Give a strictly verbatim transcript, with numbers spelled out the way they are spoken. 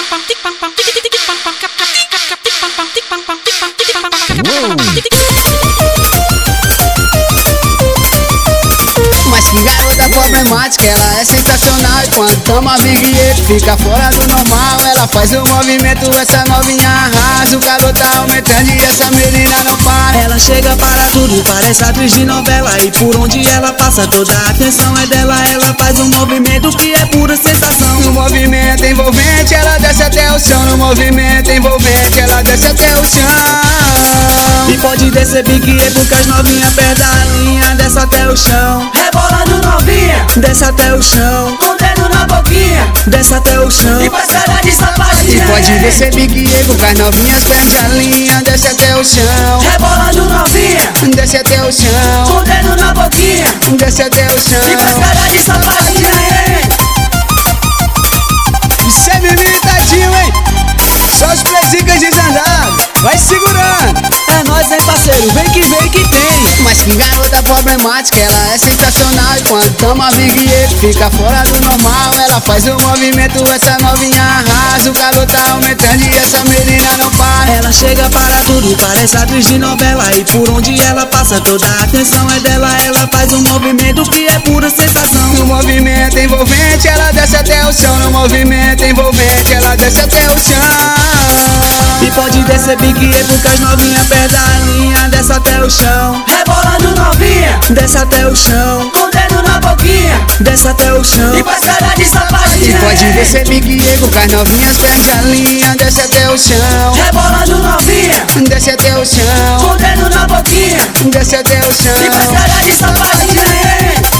Mas que garota problemática, ela é sensacional. E quando toma Big E, fica fora do normal. Ela faz o movimento, essa novinha arrasa. O garoto aumentando e essa menina não para. Ela chega para tudo, parece atriz de novela. E por onde ela passa, toda a atenção é dela. Ela faz um movimento que é pura sensação. No movimento envolvente, ela desce até o chão. No movimento envolvente, ela desce até o chão. E pode descer Big E porque as novinhas perdem a linha. Desce até o chão, rebolando novinha, desce até o chão, com o dedo na boquinha, desce até o chão. e faz cara de sapatinha. E pode descer Big E porque as novinhas perdem a linha. Desce até o chão, rebolando novinha, desce até o com chão, o dedo na boquinha, desce até o e faz chão. cara de sapatinha, hein? Isso é limitativo, hein? Só os presicas desandados, vai segurando. É nóis, hein, parceiro, vem que vem que tem. Mas que garota problemática, ela é sensacional. E quando toma Big E, fica fora do normal. Ela faz o movimento, essa novinha arrasa. O garoto aumentando e essa menina não para. Ela chega para tudo, parece atriz de novela. E por onde ela passa, toda a atenção é dela. Ela faz um movimento que é pura sensação. No movimento envolvente, ela desce até o chão. No movimento envolvente, ela desce até o chão. E pode descer Big E porque as novinhas perdem a linha. Desce até o chão, Rebolando novinha, desce até o chão, com o dedo na boquinha, desce até o chão. e faz cara de E sapatinha, pode hein? descer Big E porque as novinhas perdem a linha. Desce até o chão, Rebolando novinha, desce até o com chão, o dedo na boquinha, desce até o e faz chão. cara de sapatinha, hein?